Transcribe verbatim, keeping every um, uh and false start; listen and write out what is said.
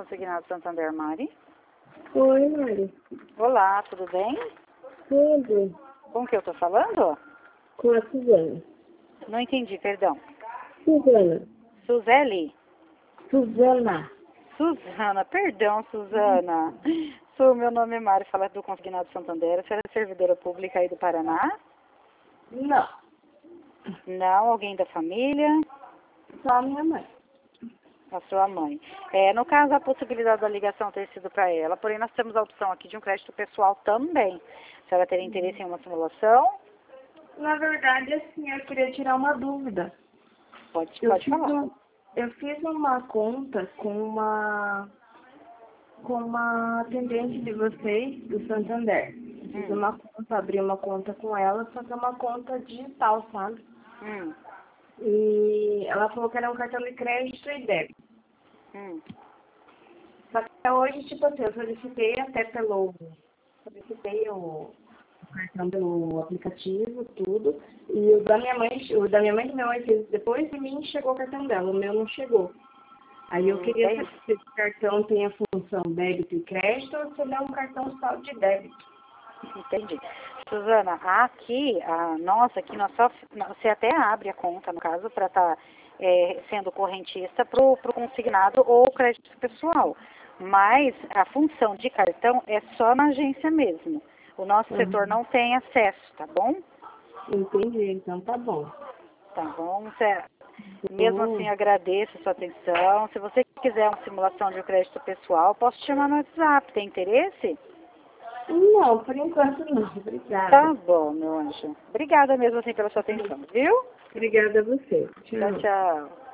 Consignado Santander, Mari. Oi, Mari. Olá, tudo bem? Tudo. Com que eu tô falando? Com a Suzana. Não entendi, perdão. Suzana. Suzeli? Suzana. Suzana, perdão, Suzana. Sou, meu nome é Mari, fala do Consignado Santander. Você é servidora pública aí do Paraná? Não. Não, alguém da família? Só a minha mãe. A sua mãe. É, no caso, a possibilidade da ligação ter sido para ela, porém nós temos a opção aqui de um crédito pessoal também. Se ela ter interesse em uma simulação, Na verdade, assim, eu queria tirar uma dúvida. pode, Eu pode fiz, falar. um, eu fiz uma conta com uma com uma atendente de vocês, do Santander. Eu fiz Hum. uma conta, abri uma conta com ela, só que é uma conta digital, sabe? Hum, E ela falou que era um cartão de crédito e débito. hum. Só que até hoje, tipo assim, eu solicitei até pelo... Solicitei o cartão pelo aplicativo, tudo. E o da minha mãe, o da minha mãe que minha mãe fez depois de mim, chegou o cartão dela. O meu não chegou. Aí eu Hum, queria entendi. saber se esse cartão tem a função débito e crédito ou se ele é um cartão só de débito. Entendi. Suzana, aqui, a nossa, aqui nós só, você até abre a conta, no caso, para estar sendo correntista para o consignado ou crédito pessoal. Mas a função de cartão é só na agência mesmo. O nosso setor Uhum. não tem acesso, tá bom? Entendi, então tá bom. Tá bom? Cê- mesmo Hum. assim, agradeço a sua atenção. Se você quiser uma simulação de um crédito pessoal, posso te chamar no WhatsApp. Tem interesse? Não, por enquanto não. Obrigada. Tá bom, meu anjo. Obrigada mesmo assim pela sua atenção, viu? Obrigada a você. Tchau, Tchau. tchau.